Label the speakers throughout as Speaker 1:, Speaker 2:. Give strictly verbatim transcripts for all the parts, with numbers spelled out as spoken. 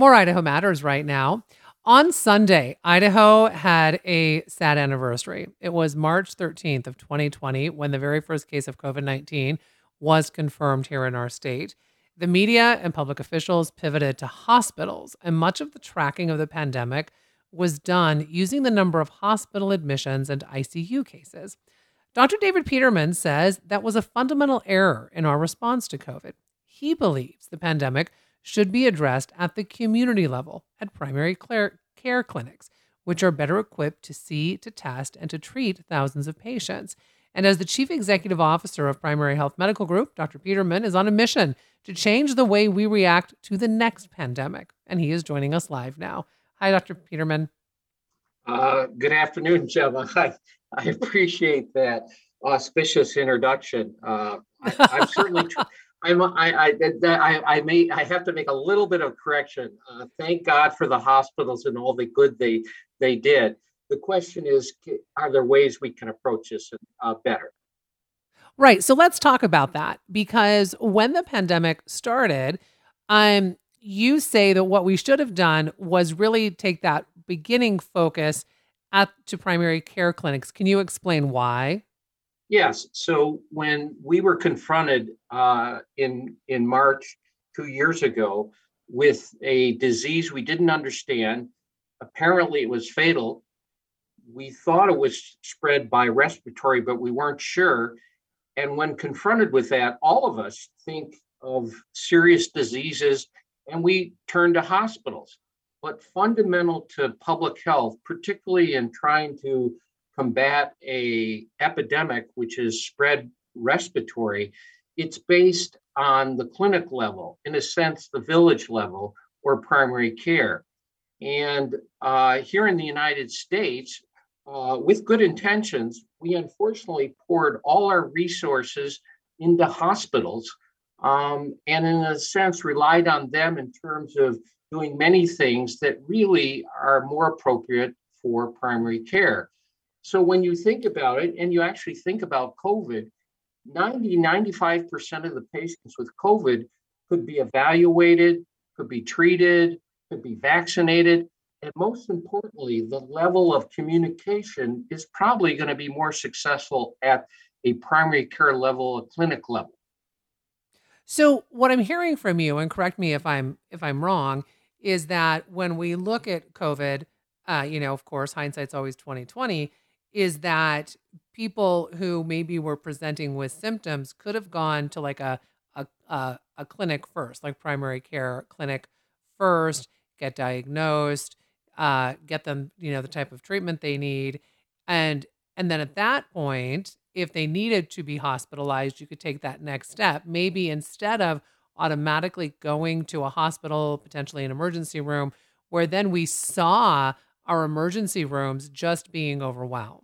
Speaker 1: More Idaho Matters right now. On Sunday, Idaho had a sad anniversary. It was March thirteenth of twenty twenty when the very first case of COVID nineteen was confirmed here in our state. The media and public officials pivoted to hospitals, and much of the tracking of the pandemic was done using the number of hospital admissions and I C U cases. Doctor David Peterman says that was a fundamental error in our response to COVID. He believes the pandemic should be addressed at the community level at primary care clinics, which are better equipped to see, to test, and to treat thousands of patients. And as the Chief Executive Officer of Primary Health Medical Group, Doctor Peterman is on a mission to change the way we react to the next pandemic. And he is joining us live now. Hi, Doctor Peterman.
Speaker 2: Uh, good afternoon, Gemma. I, I appreciate that auspicious introduction. Uh, I, I'm certainly... Tr- I'm, I, I, I, I may, I have to make a little bit of correction. Uh, thank God for the hospitals and all the good they, they did. The question is, are there ways we can approach this uh, better?
Speaker 1: Right. So let's talk about that, because when the pandemic started, um, you say that what we should have done was really take that beginning focus at to primary care clinics. Can you explain why?
Speaker 2: Yes. So when we were confronted uh, in in March two years ago with a disease we didn't understand, apparently it was fatal. We thought it was spread by respiratory, but we weren't sure. And when confronted with that, all of us think of serious diseases and we turn to hospitals. But fundamental to public health, particularly in trying to combat a epidemic which is spread respiratory, it's based on the clinic level, in a sense, the village level or primary care. And uh, here in the United States, uh, with good intentions, we unfortunately poured all our resources into hospitals um, and in a sense relied on them in terms of doing many things that really are more appropriate for primary care. So when you think about it, and you actually think about COVID, ninety, ninety-five percent of the patients with COVID could be evaluated, could be treated, could be vaccinated. And most importantly, the level of communication is probably going to be more successful at a primary care level, a clinic level.
Speaker 1: So what I'm hearing from you, and correct me if I'm if I'm wrong, is that when we look at COVID, uh, you know, of course, hindsight's always twenty twenty, is that people who maybe were presenting with symptoms could have gone to like a a a, a clinic first, like primary care clinic first, get diagnosed, uh, get them, you know, the type of treatment they need, and and then at that point, if they needed to be hospitalized, you could take that next step. Maybe instead of automatically going to a hospital, potentially an emergency room, where then we saw our emergency rooms just being overwhelmed.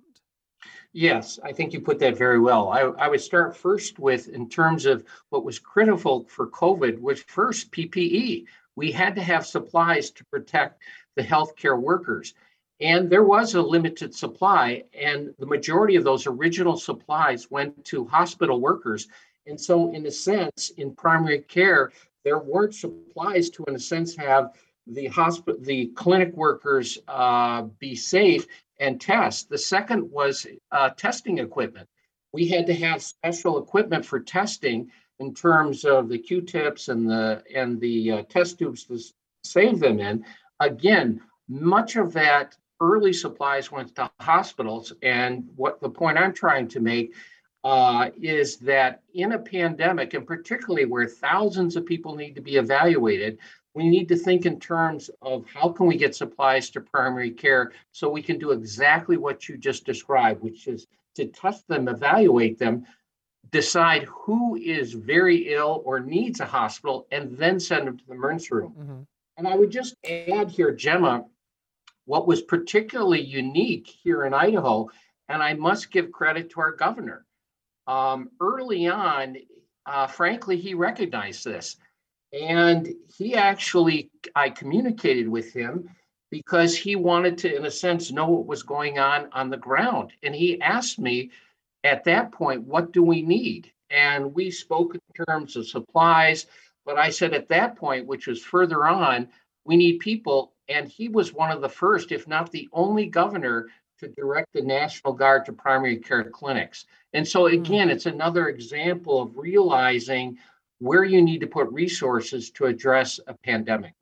Speaker 2: Yes, I think you put that very well. I, I would start first with, in terms of what was critical for COVID, was first P P E. We had to have supplies to protect the healthcare workers. And there was a limited supply, and the majority of those original supplies went to hospital workers. And so, in a sense, in primary care, there weren't supplies to, in a sense, have the hospital, the clinic workers uh, be safe and test. The second was uh, testing equipment. We had to have special equipment for testing in terms of the Q-tips and the and the uh, test tubes to save them in. Again, much of that early supplies went to hospitals. And what the point I'm trying to make uh, is that in a pandemic, and particularly where thousands of people need to be evaluated, we need to think in terms of how can we get supplies to primary care so we can do exactly what you just described, which is to test them, evaluate them, decide who is very ill or needs a hospital, and then send them to the emergency room. Mm-hmm. And I would just add here, Gemma, what was particularly unique here in Idaho, and I must give credit to our governor. Um, early on, uh, frankly, he recognized this. And he actually, I communicated with him because he wanted to, in a sense, know what was going on on the ground. And he asked me at that point, what do we need? And we spoke in terms of supplies. But I said at that point, which was further on, We need people. And he was one of the first, if not the only governor to direct the National Guard to primary care clinics. And so,
Speaker 1: Mm.
Speaker 2: again, it's another example of realizing where you need to put resources to address a pandemic.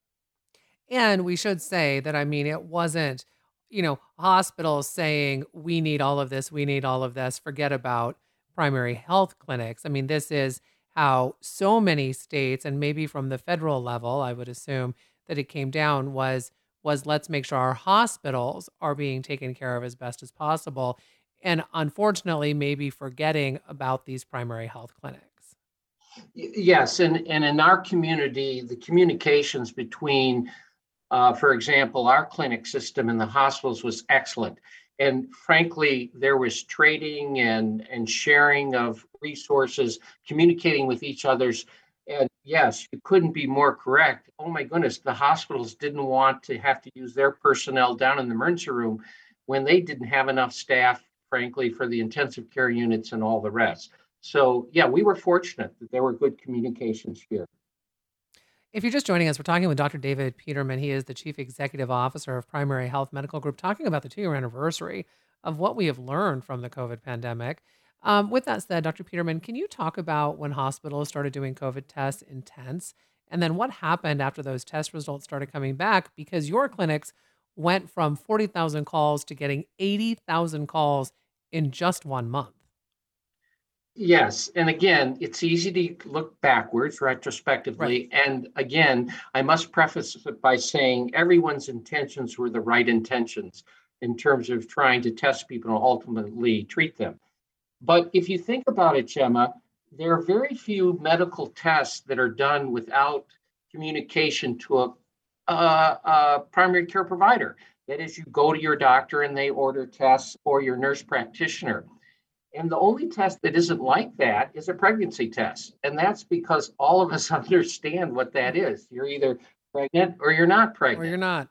Speaker 1: And we should say that, I mean, it wasn't, you know, hospitals saying, we need all of this, we need all of this, forget about primary health clinics. I mean, this is how so many states, and maybe from the federal level, I would assume that it came down was was let's make sure our hospitals are being taken care of as best as possible. And unfortunately, maybe forgetting about these primary health clinics.
Speaker 2: Yes, and, and in our community, the communications between, uh, for example, our clinic system and the hospitals was excellent. And frankly, there was trading and, and sharing of resources, communicating with each other's. And yes, you couldn't be more correct. Oh my goodness, the hospitals didn't want to have to use their personnel down in the emergency room when they didn't have enough staff, frankly, for the intensive care units and all the rest. So, yeah, we were fortunate that there were good communications here.
Speaker 1: If you're just joining us, we're talking with Doctor David Peterman. He is the Chief Executive Officer of Primary Health Medical Group, talking about the two year anniversary of what we have learned from the COVID pandemic. Um, with that said, Doctor Peterman, can you talk about when hospitals started doing COVID tests in tents? And then what happened after those test results started coming back? Because your clinics went from forty thousand calls to getting eighty thousand calls in just one month.
Speaker 2: Yes, and again, it's easy to look backwards
Speaker 1: Right.
Speaker 2: retrospectively. And again, I must preface it by saying everyone's intentions were the right intentions in terms of trying to test people and ultimately treat them. But if you think about it, Gemma, there are very few medical tests that are done without communication to a, a, a primary care provider. That is, you go to your doctor and they order tests, or your nurse practitioner. And the only test that isn't like that is a pregnancy test. And that's because all of us understand what that is. You're either pregnant or you're not
Speaker 1: Or you're
Speaker 2: pregnant.
Speaker 1: not.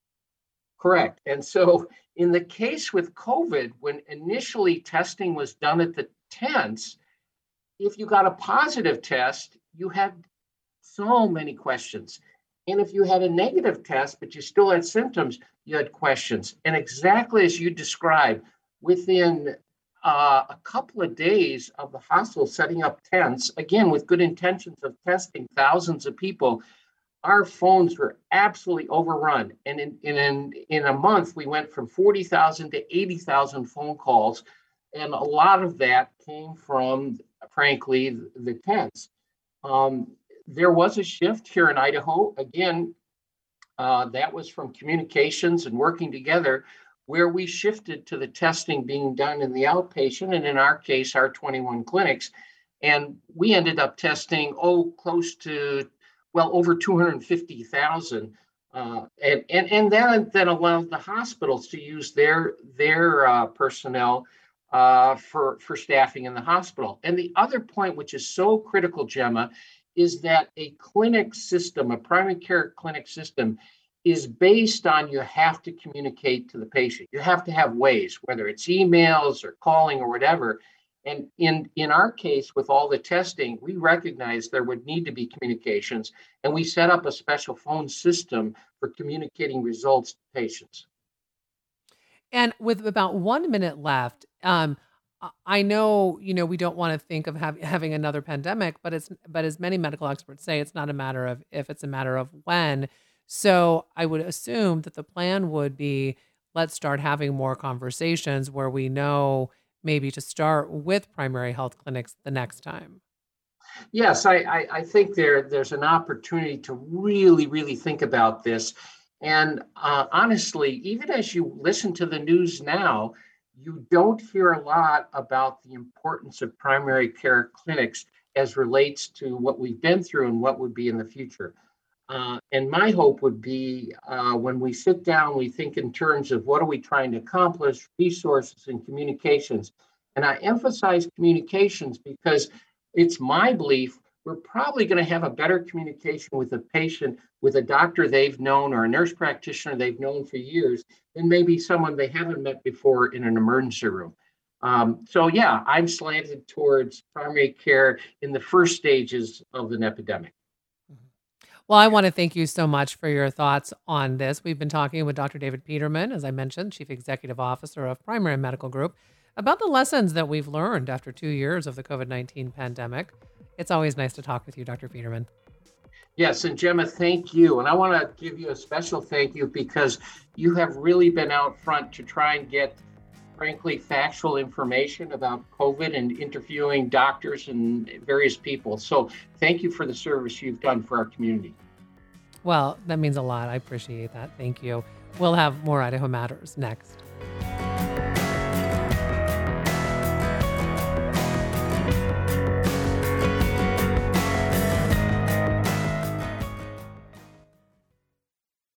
Speaker 2: Correct. And so, in the case with COVID, when initially testing was done at the tents, if you got a positive test, you had so many questions. And if you had a negative test, but you still had symptoms, you had questions. And exactly as you described, within uh, a couple of days of the hospital setting up tents, again, with good intentions of testing thousands of people, our phones were absolutely overrun. And in, in, in a month, we went from forty thousand to eighty thousand phone calls. And a lot of that came from, frankly, the tents. Um, there was a shift here in Idaho. Again, uh, that was from communications and working together, where we shifted to the testing being done in the outpatient, and in our case, our twenty-one clinics. And we ended up testing, oh, close to, well, over two hundred fifty thousand. Uh, and, and, and that then allowed the hospitals to use their, their uh, personnel uh, for, for staffing in the hospital. And the other point, which is so critical, Gemma, is that a clinic system, a primary care clinic system, is based on you have to communicate to the patient. You have to have ways, whether it's emails or calling or whatever. And in, in our case, with all the testing, we recognized there would need to be communications, and we set up a special phone system for communicating results to patients.
Speaker 1: And with about one minute left, um, I I know, you know, we don't wanna think of hav having another pandemic, but it's but as many medical experts say, it's not a matter of if, it's a matter of when. So, I would assume that the plan would be, let's start having more conversations where we know maybe to start with primary health clinics the next time.
Speaker 2: Yes, I, I, I think there there's an opportunity to really, really think about this. And uh, honestly, even as you listen to the news now, you don't hear a lot about the importance of primary care clinics as relates to what we've been through and what would be in the future. Uh, and my hope would be uh, when we sit down, we think in terms of what are we trying to accomplish, resources and communications. And I emphasize communications because it's my belief we're probably going to have a better communication with a patient, with a doctor they've known or a nurse practitioner they've known for years, than maybe someone they haven't met before in an emergency room. Um, so, yeah, I'm slanted towards primary care in the first stages of an epidemic.
Speaker 1: Mhm. Well, I want to thank you so much for your thoughts on this. We've been talking with Doctor David Peterman, as I mentioned, Chief Executive Officer of Primary Medical Group, about the lessons that we've learned after two years of the COVID nineteen pandemic. It's always nice to talk with you, Doctor Peterman.
Speaker 2: Yes, and Gemma, thank you. And I want to give you a special thank you because you have really been out front to try and get, frankly, factual information about COVID and interviewing doctors and various people. So thank you for the service you've done for our community.
Speaker 1: Well, that means a lot. I appreciate that. Thank you. We'll have more Idaho Matters next.